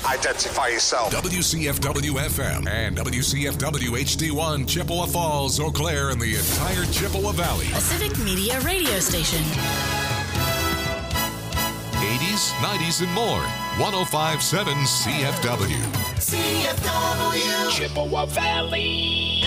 identify yourself. WCFW-FM and WCFW-HD1, Chippewa Falls, Eau Claire, and the entire Chippewa Valley. A civic media radio station. 80s, 90s, and more. 105.7 CFW. CFW. Chippewa Valley.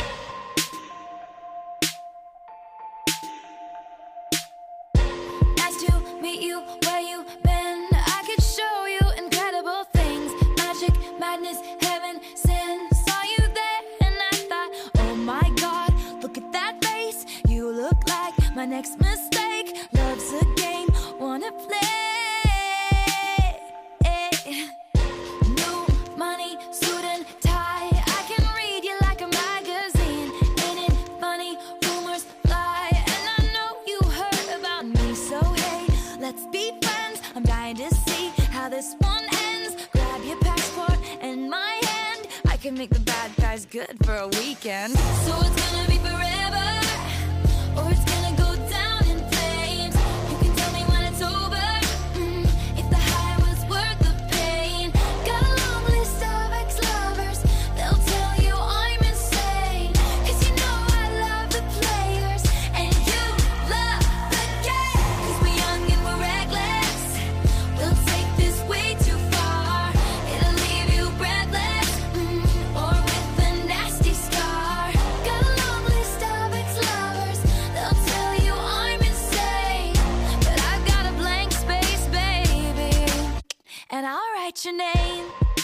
Nice to meet you, where you been? I could show you incredible things. Magic, madness, heaven, sin. Saw you there and I thought, oh my God, look at that face. You look like my next mistake. Love's a game, wanna play. New money, suit and tie. I can read you like a magazine. Ain't it funny? Rumors fly, and I know you heard about me. So hey, let's be friends. I'm dying to see how this one ends. Grab your passport and my hand. I can make the bad guys good for a weekend. So it's gonna be forever, or it's gonna go down in flames. You can tell me when it's over, if the high was worth the pain. Got a long list of ex-lovers, they'll tell you I'm insane. 'Cause you know I love the players, and you love the game. 'Cause we're young and we're reckless, we'll take this way too far. It'll leave you breathless, or with a nasty scar. Got a long list of ex-lovers, they'll tell you I'm insane. But I've got a blank space, baby, and I'll write your name.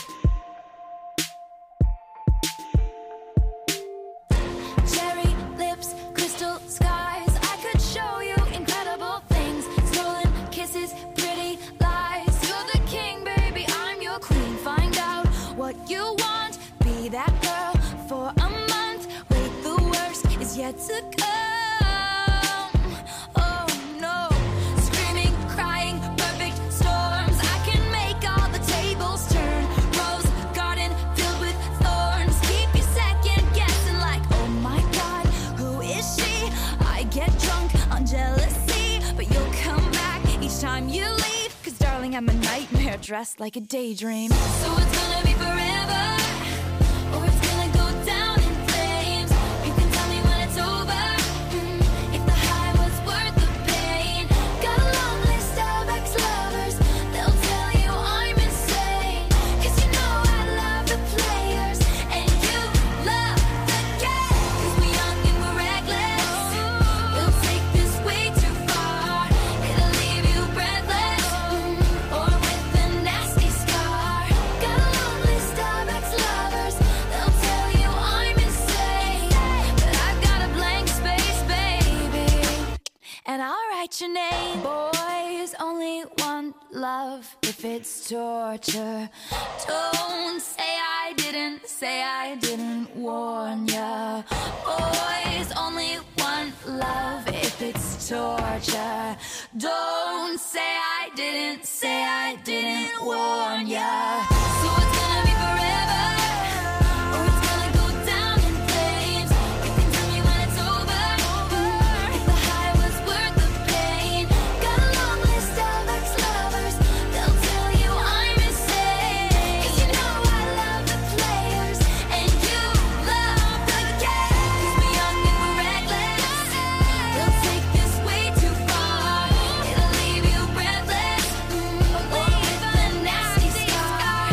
Cherry lips, crystal skies. I could show you incredible things. Stolen kisses, pretty lies. You're the king, baby, I'm your queen. Find out what you want. Be that girl for a month. Wait, the worst is yet to come. Oh no. Screaming, crying, perfect storms. I can make all the tables turn. Rose garden filled with thorns. Keep you second guessing like, oh my God, who is she? I get drunk on jealousy, but you'll come back each time you leave. 'Cause darling, I'm a nightmare dressed like a daydream. So it's gonna be forever, or it's gonna go down in flames. You can tell me when it's over, if the high was worth the pain. Got a long list of ex-lovers, they'll tell you I'm insane. 'Cause you know I love the players, and you love the game. 'Cause we're young and we're reckless, we'll take this way too far. It'll leave you breathless, or with a nasty scar. Got a long list of ex-lovers, they'll tell you I'm insane. But I've got a blank space, baby, and I'll write your name. Boys only want love if it's torture. Don't say I didn't warn ya. Boys only want love if it's torture. Don't say I didn't warn ya. So it's gonna be forever, or it's gonna go down in flames. You can tell me when it's over, if the high was worth the pain. Got a long list of ex-lovers, they'll tell you I'm insane. 'Cause you know I love the players, and you love the game. 'Cause we're young and we're reckless, we'll take this way too far. It'll leave you breathless, or with a nasty scar.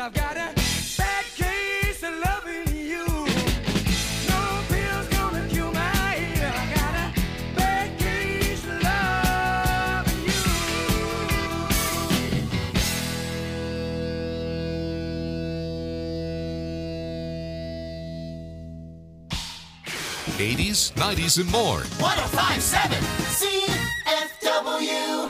I've got a bad case of loving you. No pills gonna cure my ear. I got a bad case of loving you. 80s, 90s, and more. 105.7 CFW.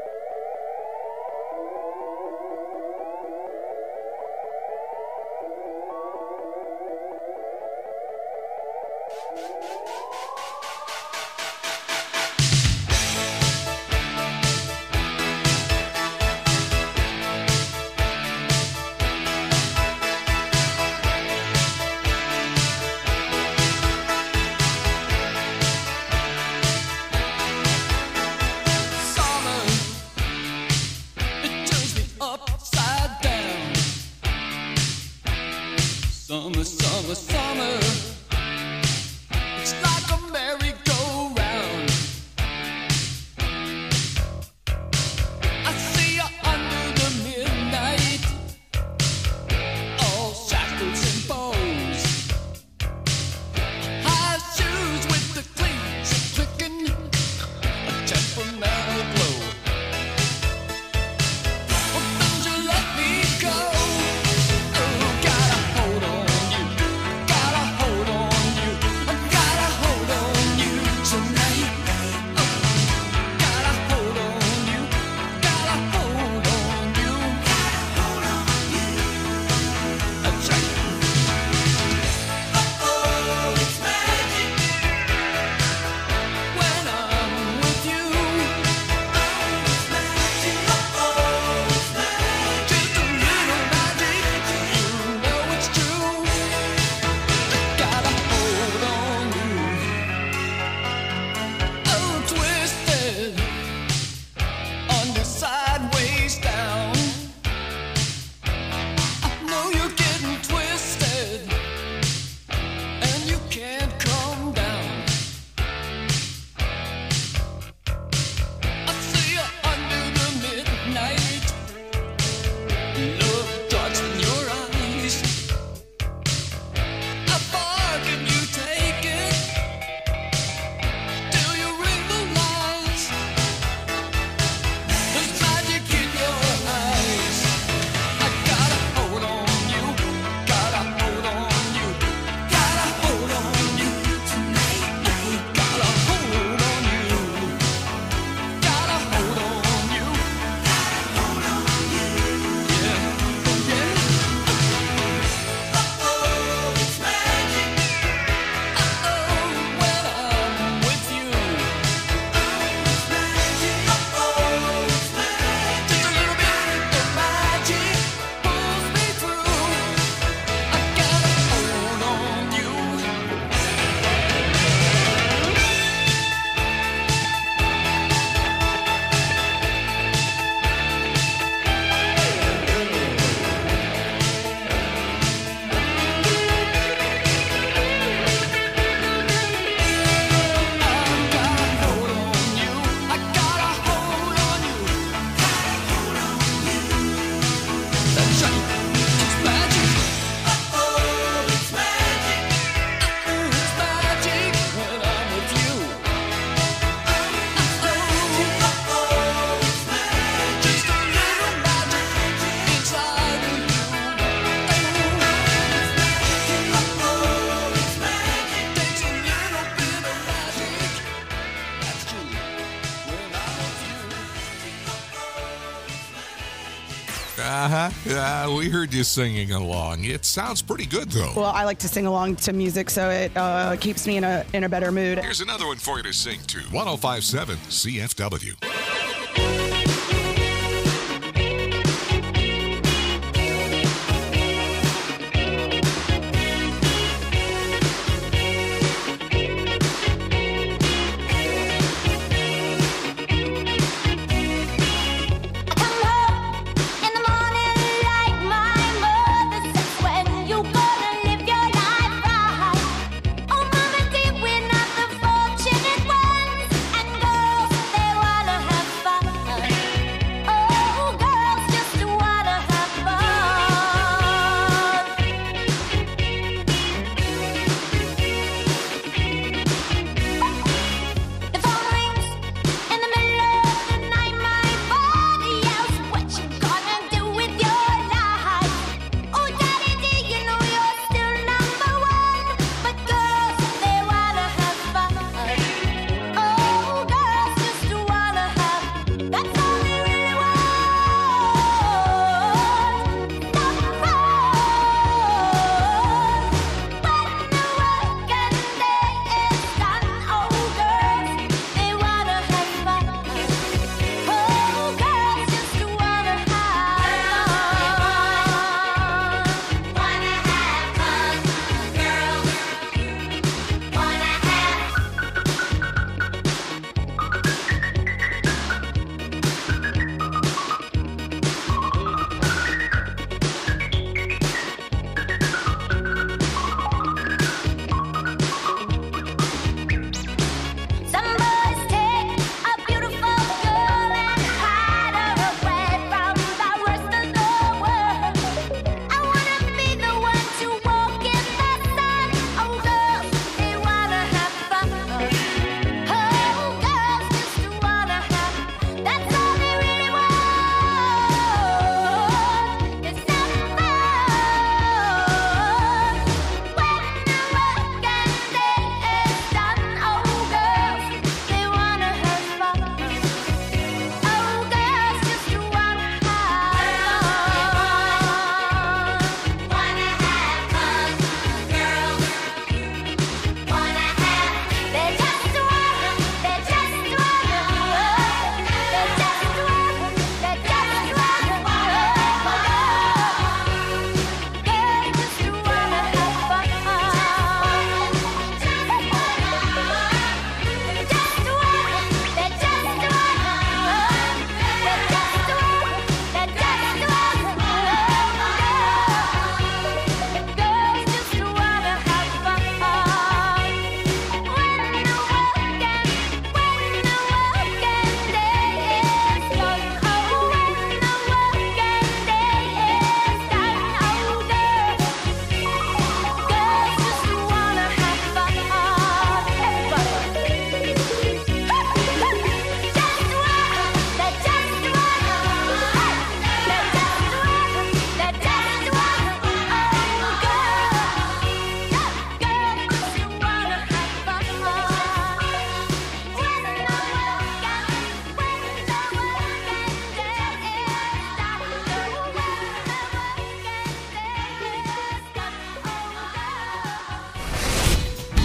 We heard you singing along. It sounds pretty good, though. Well, I like to sing along to music, so it keeps me in a better mood. Here's another one for you to sing to. 105.7 CFW. Wanna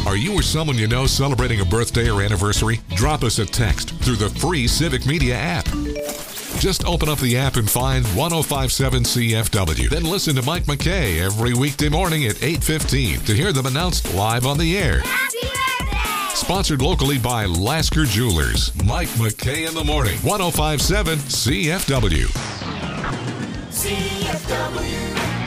Are you or someone you know celebrating a birthday or anniversary? Drop us a text through the free Civic Media app. Just open up the app and find 1057 CFW. Then listen to Mike McKay every weekday morning at 8:15 to hear them announced live on the air. Happy birthday! Sponsored locally by Lasker Jewelers. Mike McKay in the morning. 1057 CFW. CFW.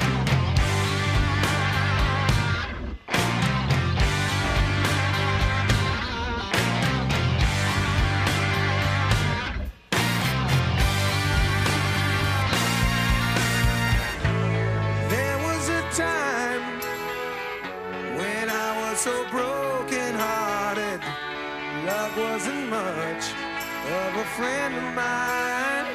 There was a time when I was so broken hearted. Love wasn't much of a friend of mine.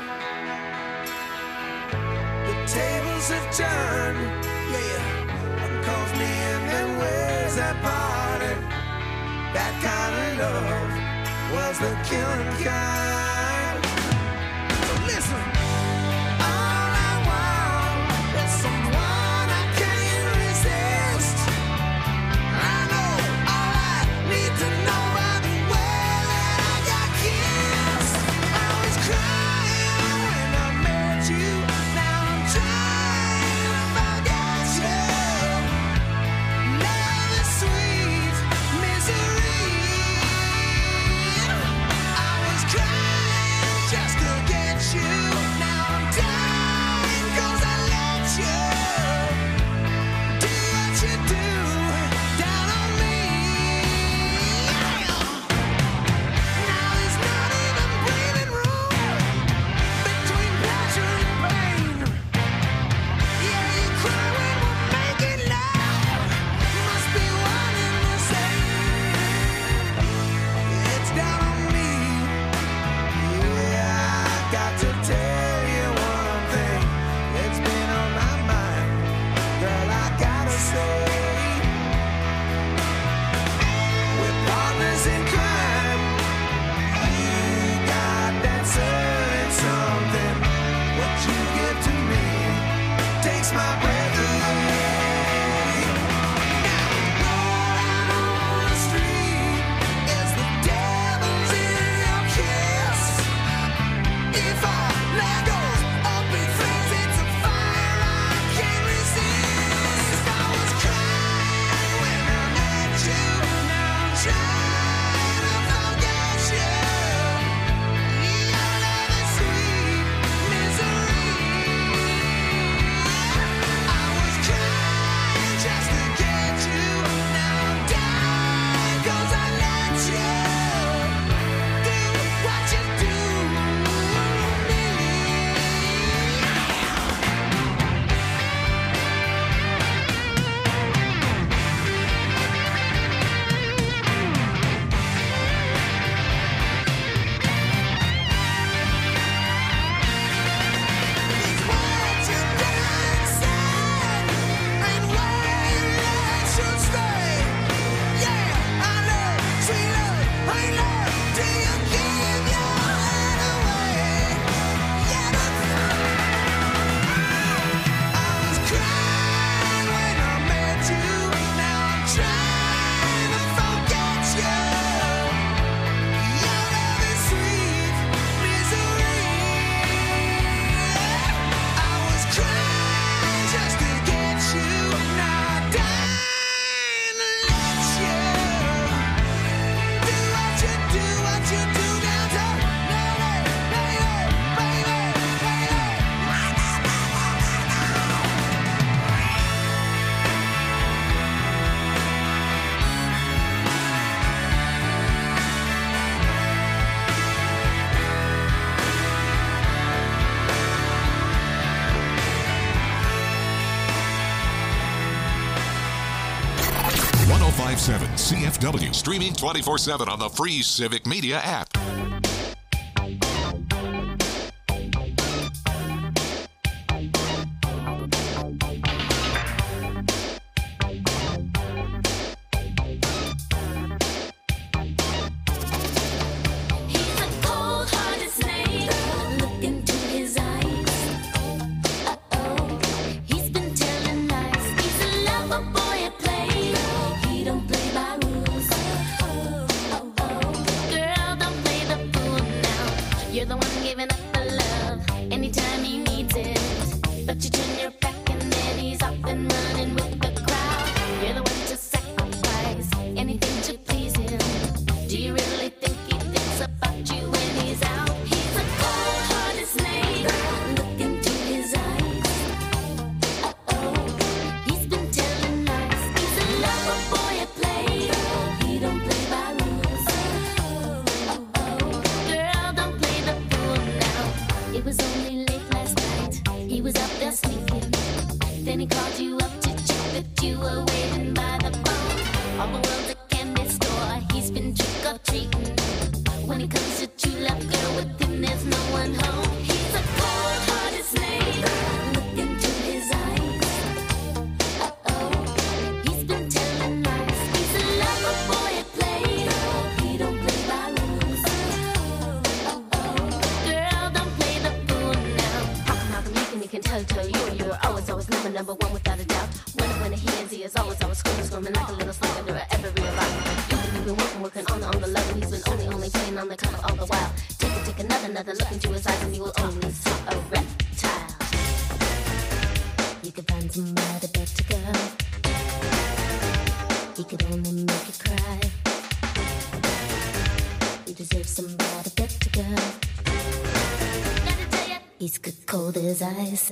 The tables have turned, yeah. Calls me in them ways that parted. That kind of love was the killing kind. So listen. All I want is someone I can't resist. I know all I need to know by the way that I got kissed. I was crying when I met you. Now I'm trying to forget you. Love is sweet misery. I was crying just to get you. Now I'm dying 'cause I let you do what you do down on me. Now there's not even breathing room between pleasure and pain. Yeah, you cry when we're making love. Must be one and the same. It's down on me. Yeah, I got to tell you one thing. It's been on my mind. Girl, I gotta say, we're partners in crime. You got that certain something. What you give to me takes my breath away. Now, rolling on the street is the devil's in your kiss. If I let go of big things, it's a fire I can't resist. I was crying when I met you. Now I'm trying to forget you. Your love is sweet misery. I was crying just to get you. Now I'm dying 'cause I let you do what you do to me. It's what you done said, and where your love should stay. Yeah, I love, sweet love, ain't love till you give your heart away. Yeah, I was crying when I met you. Now I'm trying to forget you. Your love is sweet misery. I was crying just to get you. Now I'm dying to let you do what you do down to .7 CFW. Streaming 24/7 on the free Civic Media app. He's a cold-hearted snake. Look into his eyes. Uh-oh, he's been telling lies. He's a lover boy at play. He don't play by rules. when he called you up to check that you were waiting by the phone. All the world's a candy store, he's been trick-or-treating. When it comes to true love, girl, with him there's no one home. He's a cold-hearted snake. Look into his eyes. Uh-oh, he's been telling lies. He's a lover boy at play. He don't play by rules. Uh-oh, girl, don't play the fool now. Popping out the leak and he can tell you're always number one without a doubt. When he hands, he is always screaming like a little slug under every revival. You've been working on the love, and he's been only playing on the cover all the while. Take another look into his eyes, and you will only see a reptile. You could find somebody better, girl. He could only make you cry. You deserve somebody better, girl. Gotta tell ya, he's good cold as ice.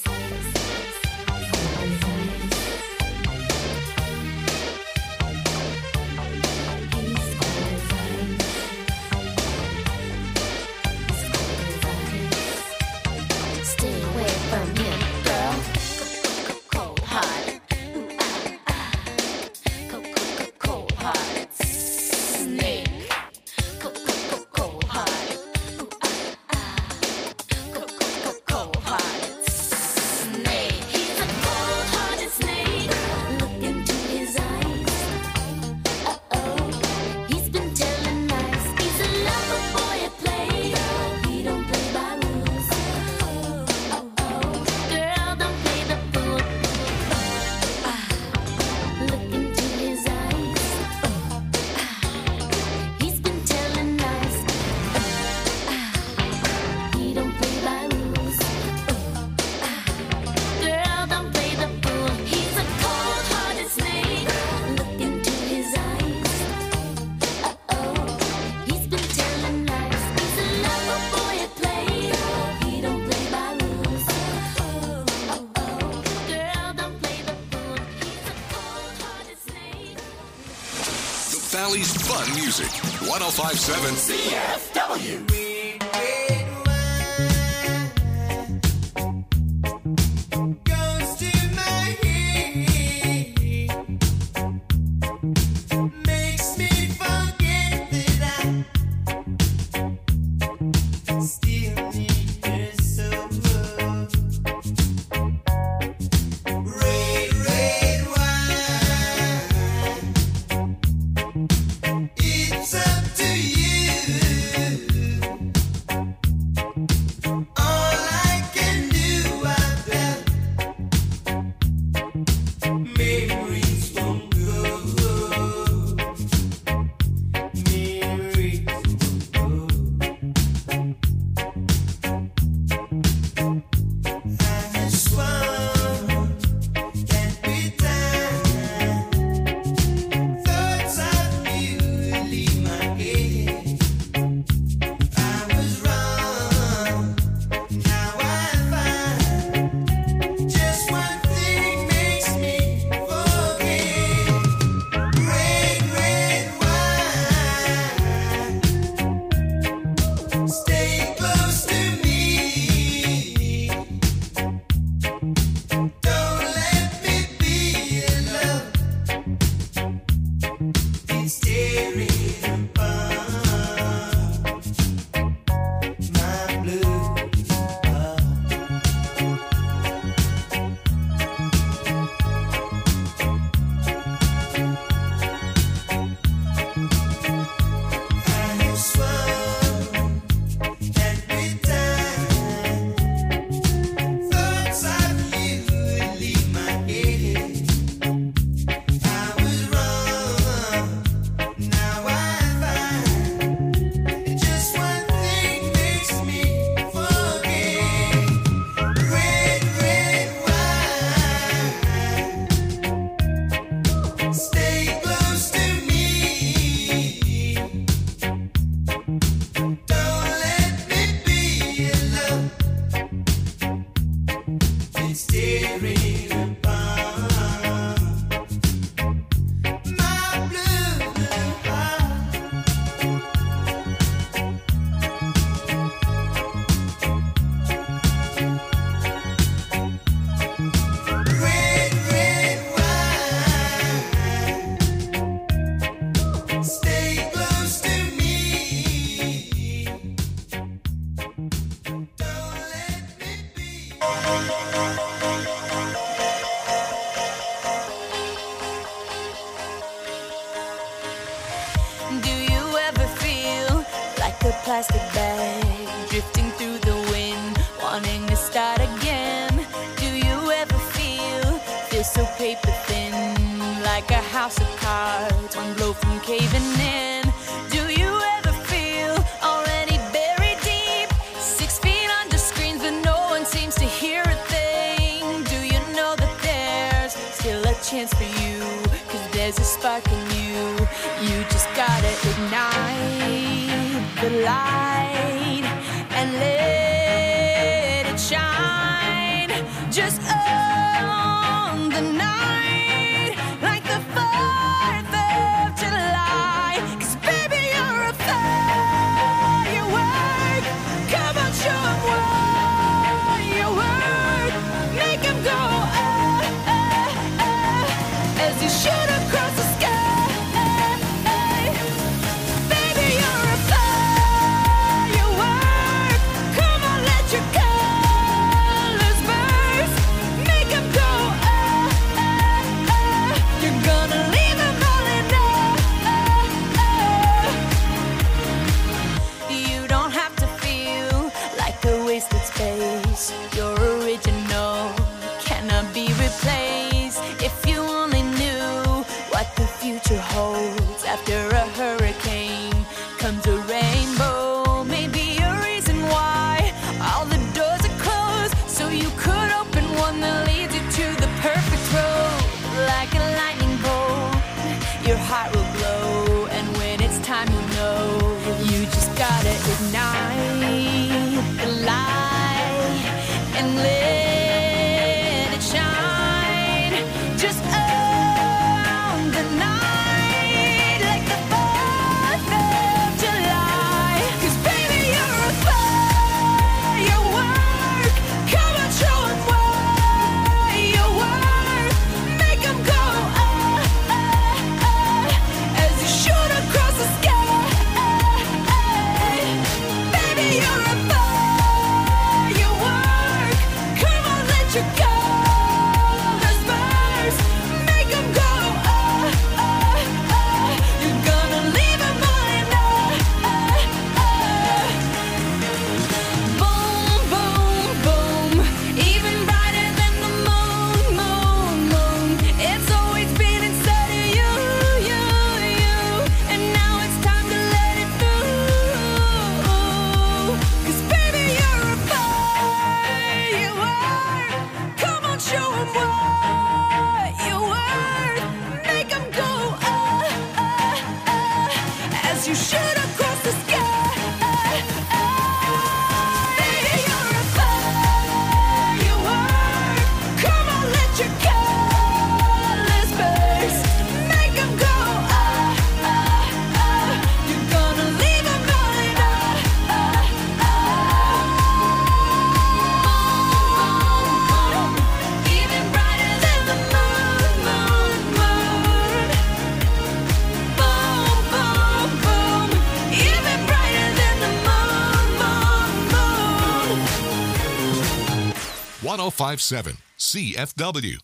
Stay away from him, girl. Cold-hearted. Cold-hearted snake. Cold-hearted. Cold-hearted snake. He's a cold-hearted snake. Look into his eyes. Uh-oh, he's been telling lies. He's a lover boy at play. He don't play by rules. Girl, don't play the fool. Look into his eyes. He's been telling lies. He don't play by rules. Girl, don't play the fool. He's a cold-hearted snake. Look into his eyes. Uh-oh, he's been telling lies. He's a lover boy at play. He don't play by rules. Girl, don't play the fool. He's a cold-hearted snake. The Valley's fun music. 1057 CFW. Goes to my head, makes me forget that I still need her so. Red wine, it's up to you. All I can do, I bet. Memories won't go. Memories won't go. I swung every time. Thoughts of you leave my head. I was wrong. Now I find just one thing makes me forget. Red wine, stay close to me. Don't let me be alone. It's tearing apart my blue heart. I swung every time. Thoughts of you leave my head. I was wrong. Now I find just one thing makes me forget. Red wine, stay close to me. Don't let me be alone. It's tearing apart my blue heart. Red Do you ever feel like a plastic bag drifting through the wind, wanting to start again? Do you ever feel so paper thin, like a house of cards, one blow from caving in? Do you ever feel already buried deep, 6 feet under screens, but no one seems to hear a thing? Do you know that there's still a chance for you? 'Cause there's a spark in you. You just gotta ignite the light and let it shine. Just on the night, like the 4th of July. 'Cause baby, you're a firework. Come on, show 'em what you work. Make 'em go, as you shoot across the sky. Baby, you're a firework. Come on, let your colors burst. Make 'em go, you're gonna leave 'em all in You don't have to feel like a wasted space. You're original, cannot be replaced. If you only knew what the future holds. After a hurricane comes a rainbow. Maybe a reason why all the doors are closed, so you could open one that leads you to the perfect road. Like a lightning bolt, your heart will glow, and when it's time, you'll know. You just gotta ignite the light and let it shine. Just on the night, like the 4th of July. 'Cause baby, you're a firework. Come on, show 'em what you work. Make 'em go, as you shoot across the sky. Baby, you're a firework. Come on, let your colors burst. Make 'em go, you're gonna leave 'em all in Boom, boom, boom. Even brighter than the moon, moon, moon. It's always been inside of you, you, you. And now it's time to let it through. 'Cause baby, you're a firework. Come on, show 'em what you worth. Make 'em go, as you shoot across the sky. Baby, you're a firework. Come on, let your colors burst. Make 'em go, you're gonna leave 'em all in Even brighter than the moon, moon, moon. Boom, boom, boom. Even brighter than the moon, moon, moon. 1057 CFW.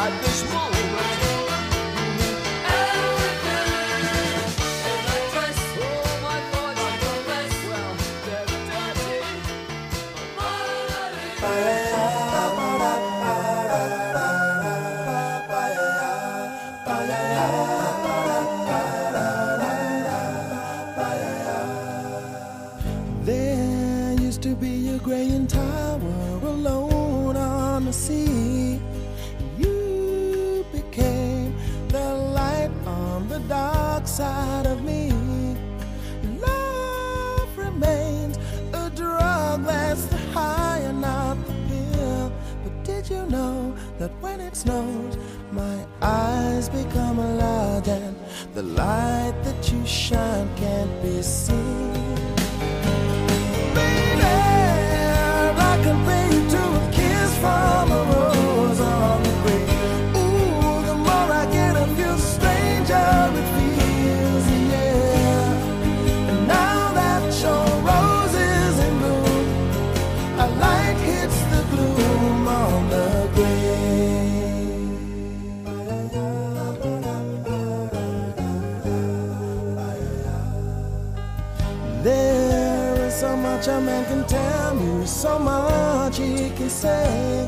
at this moment. There used to be a graying tower alone on the sea. You became the light on the dark side of me. Love remains a drug that's the high and not the pill. But did you know that when it snows, my eyes become large and the light that you shine can't be seen? I compare you to a kiss from a rose on the grave. Ooh, the more I get of you, the stranger it feels, yeah. And now that your rose is in bloom, a light hits the gloom on the grave. There is so much a man can tell me, so much he can say.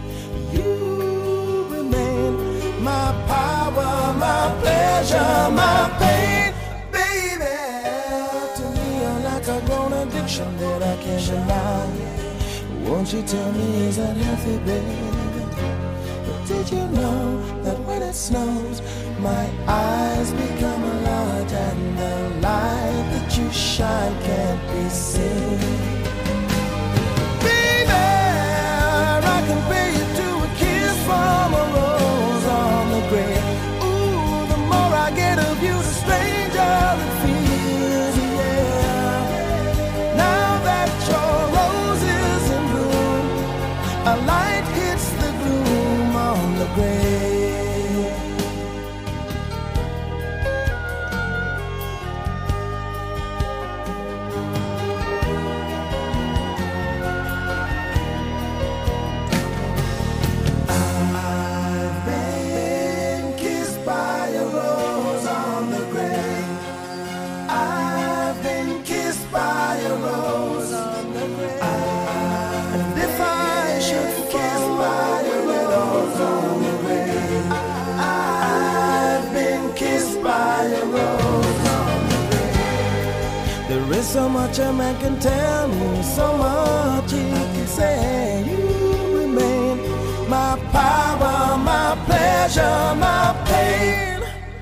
You remain my power, my pleasure, my pain, baby. To me, you're like a grown addiction that I can't deny. Won't you tell me, is that healthy, baby? But did you know that when it snows, my eyes become large and the light that you shine can't be seen? I compare you to a kiss from a rose on the grave. Ooh, the more I get of you, the stranger it feels, yeah. Now that your rose is in bloom, a light hits the gloom on the grave. There is so much a man can tell me, so much he can say. You remain my power, my pleasure, my pain.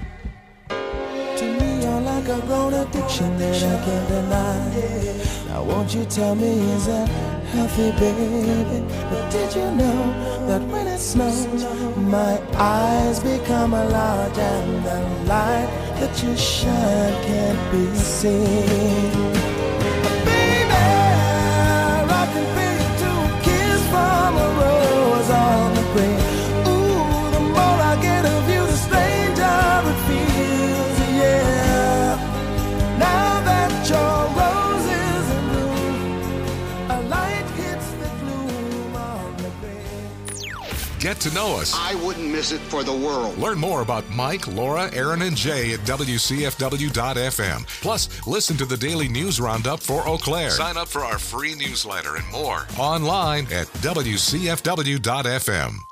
To me, you're like a grown addiction that I can't deny. Now won't you tell me, is that healthy, baby? But did you know that when it snows, my eyes become large and the light that you shine can't be seen? Baby, I can feel you to a kiss from a rose on the grave. Ooh, the more I get of you, the stranger it feels, yeah. Now that your rose is in bloom, a light hits the gloom on the grave. Get to know us. I wouldn't miss it for the world. Learn more about Mike, Laura, Aaron, and Jay at WCFW.FM. Plus, listen to the daily news roundup for Eau Claire. Sign up for our free newsletter and more online at WCFW.FM.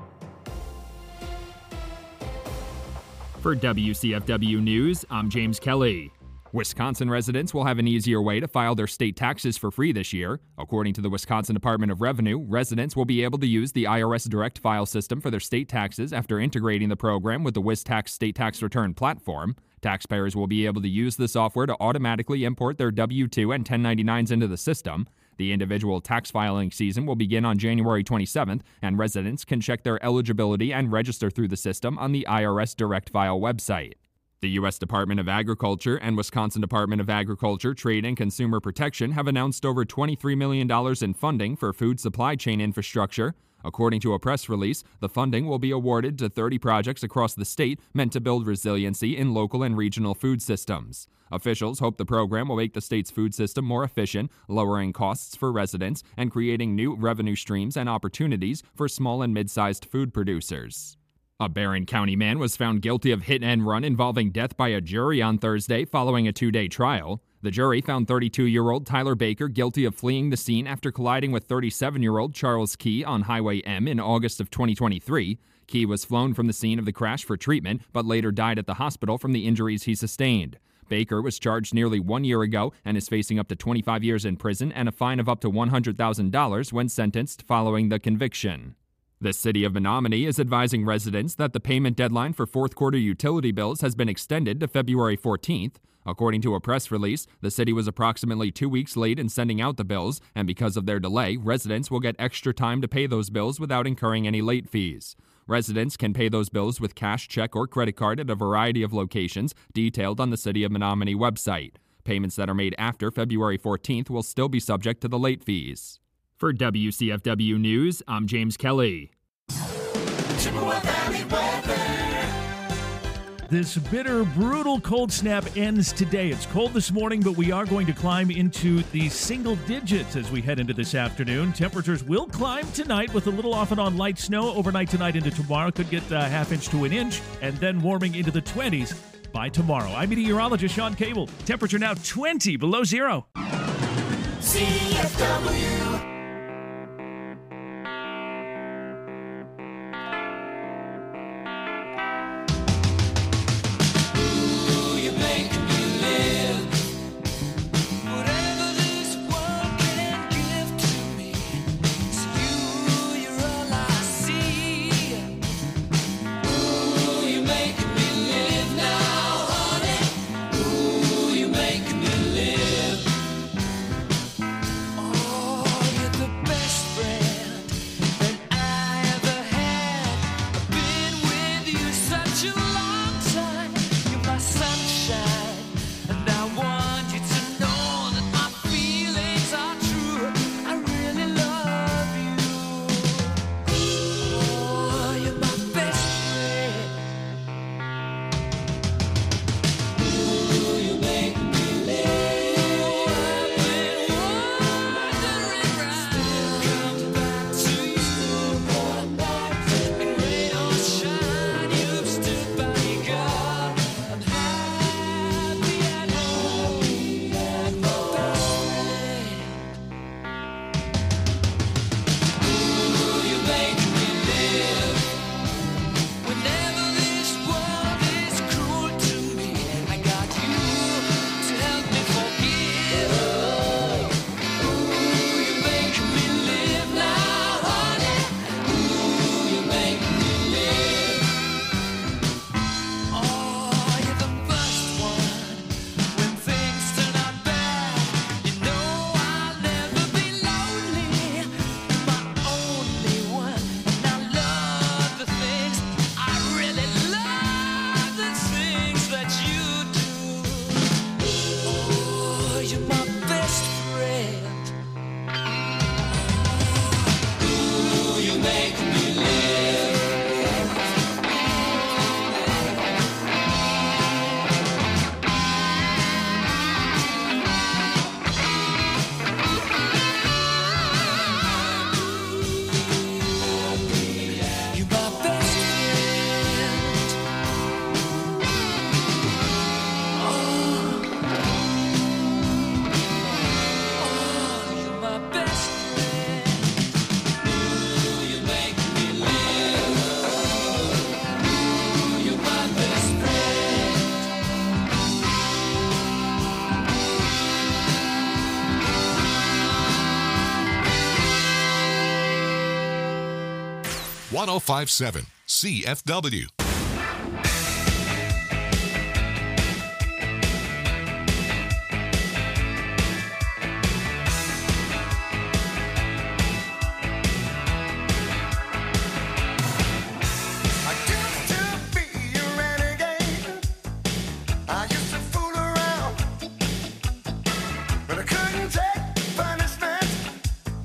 For WCFW News, I'm James Kelly. Wisconsin residents will have an easier way to file their state taxes for free this year. According to the Wisconsin Department of Revenue, residents will be able to use the IRS Direct File system for their state taxes after integrating the program with the WisTax state tax return platform. Taxpayers will be able to use the software to automatically import their W-2 and 1099s into the system. The individual tax filing season will begin on January 27th, and residents can check their eligibility and register through the system on the IRS Direct File website. The U.S. Department of Agriculture and Wisconsin Department of Agriculture, Trade and Consumer Protection have announced over $23 million in funding for food supply chain infrastructure. According to a press release, the funding will be awarded to 30 projects across the state meant to build resiliency in local and regional food systems. Officials hope the program will make the state's food system more efficient, lowering costs for residents and creating new revenue streams and opportunities for small and mid-sized food producers. A Barron County man was found guilty of hit and run involving death by a jury on Thursday following a 2-day trial. The jury found 32-year-old Tyler Baker guilty of fleeing the scene after colliding with 37-year-old Charles Key on Highway M in August of 2023. Key was flown from the scene of the crash for treatment, but later died at the hospital from the injuries he sustained. Baker was charged nearly 1 year ago and is facing up to 25 years in prison and a fine of up to $100,000 when sentenced following the conviction. The City of Menominee is advising residents that the payment deadline for fourth quarter utility bills has been extended to February 14th. According to a press release, the city was approximately 2 weeks late in sending out the bills, and because of their delay, residents will get extra time to pay those bills without incurring any late fees. Residents can pay those bills with cash, check, or credit card at a variety of locations detailed on the City of Menominee website. Payments that are made after February 14th will still be subject to the late fees. For WCFW News, I'm James Kelly. Chippewa Valley weather. This bitter, brutal cold snap ends today. It's cold this morning, but we are going to climb into the single digits as we head into this afternoon. Temperatures will climb tonight with a little off and on light snow overnight tonight into tomorrow. Could get a half inch to an inch, and then warming into the 20s by tomorrow. I'm meteorologist Sean Cable. Temperature now 20 below zero. CFW. .1057 CFW.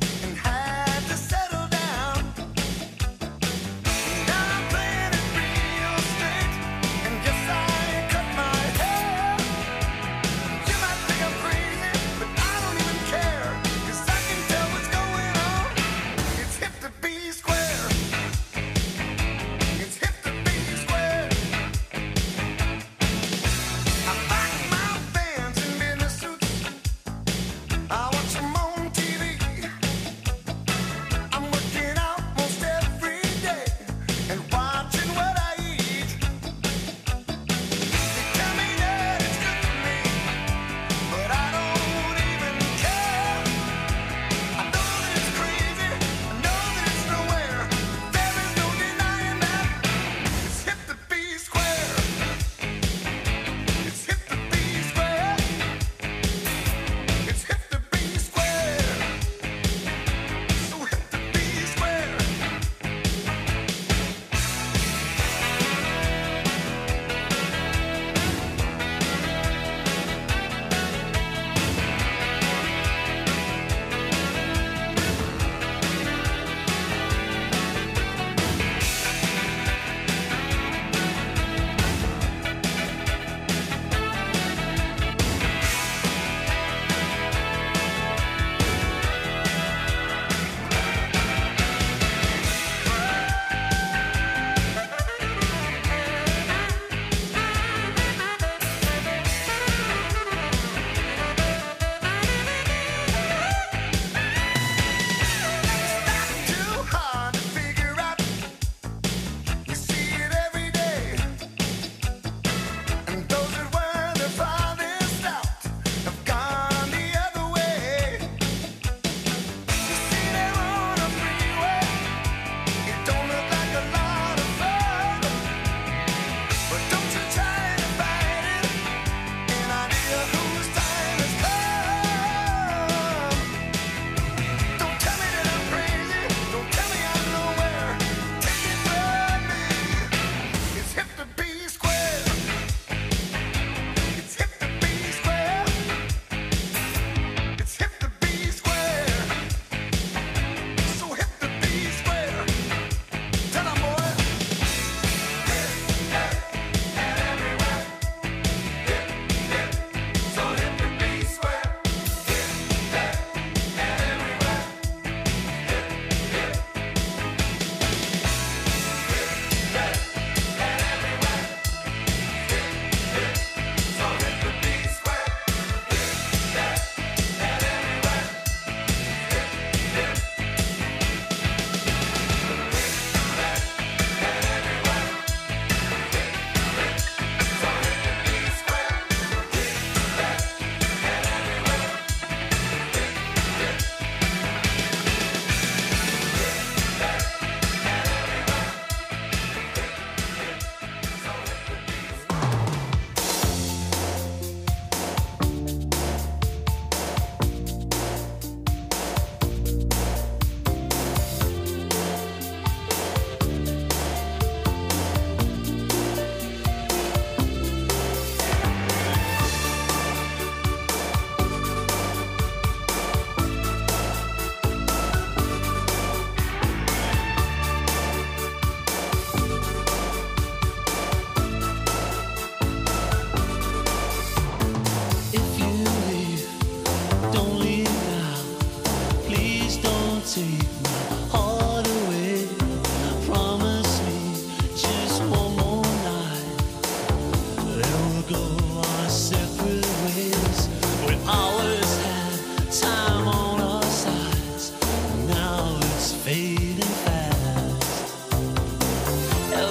Now I'm playing it real.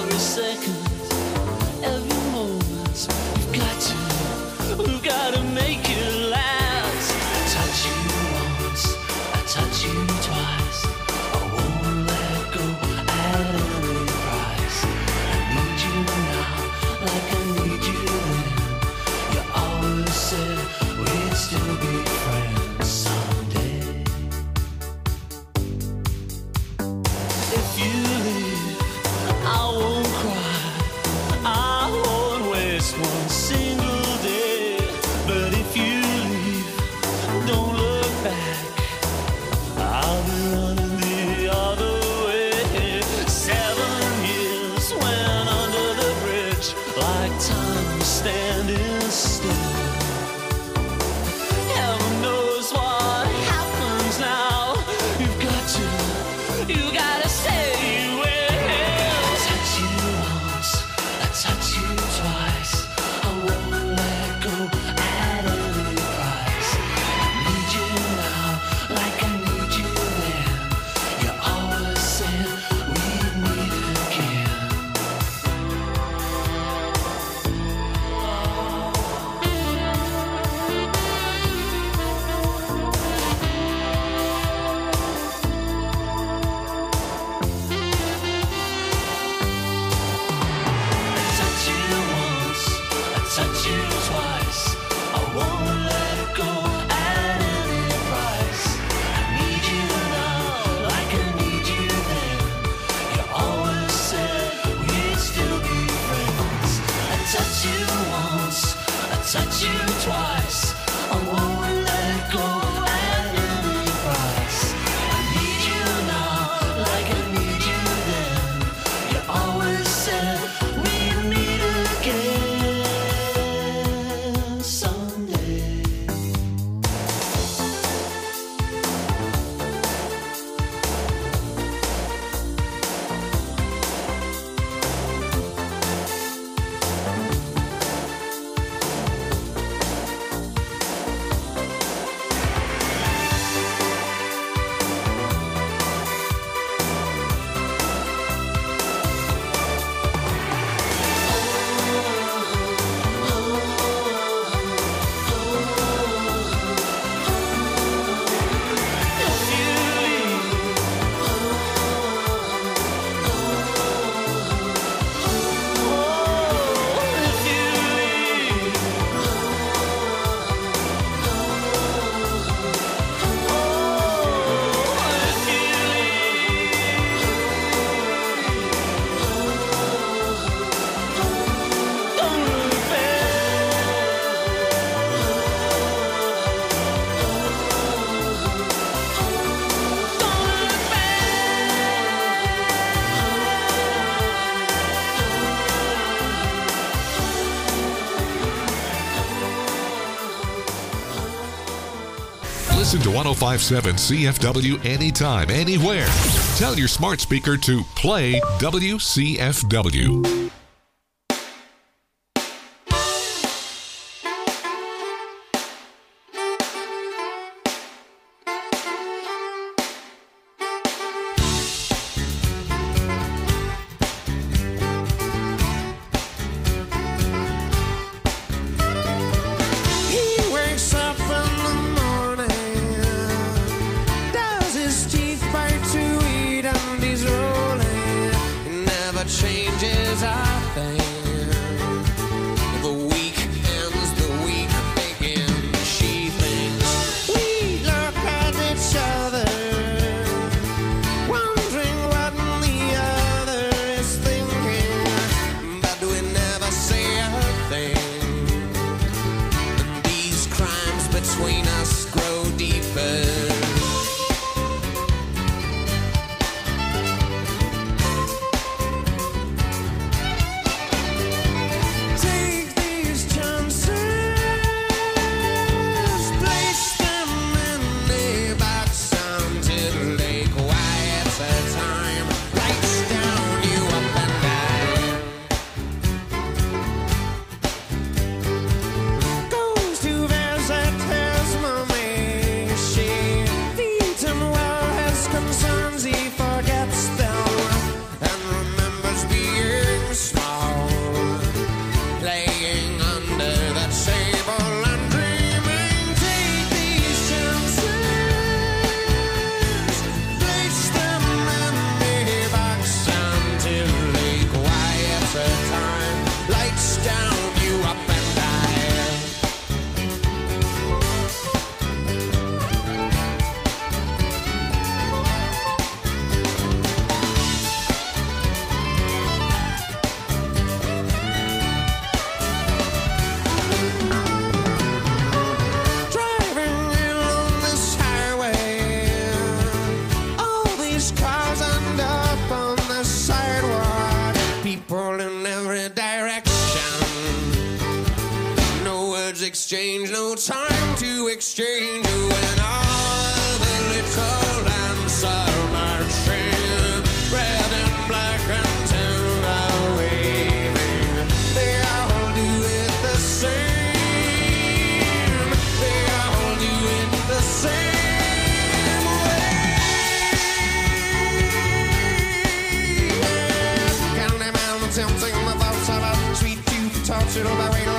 every second, every moment. We've got to make it last. I touch you once, I touch you twice. I won't let go at any price. I need you now, like I need you then. You always said we'd still be friends someday. If you leave, I won't cry, I won't waste one single day. But if you leave, don't look back, I'll be running the other way. 7 years went under the bridge, like time was standing still. Heaven knows what happens now. You gotta say you will. I touch you once, I touch you twice. I won't let go at any price. I need you now, like I need you then. You always said we'd meet again. I touch you once, I touch you twice. I won't let go at any price. I need you now, like I need you then. You always said we'd still be friends. I touch you once, I touch you twice. I won't let go at any price. I need you now, like I need you then. You always said we'd meet again someday. Listen to 1057 CFW anytime, anywhere. Tell your smart speaker to play WCFW. He wakes up in the morning, does his teeth bite to eat, and he's rolling. He never changes a thing. The week ends, the week begins. She thinks we look at each other, wondering what the other is thinking, but we never say a thing. These crimes between us grow deeper. exchange, no time to exchange. When all the little lamps are marching, red and black and ten are waving, they all do it the same. They all do it the same way. Counting down, tempting the thoughts about sweet youth, tortured by rain.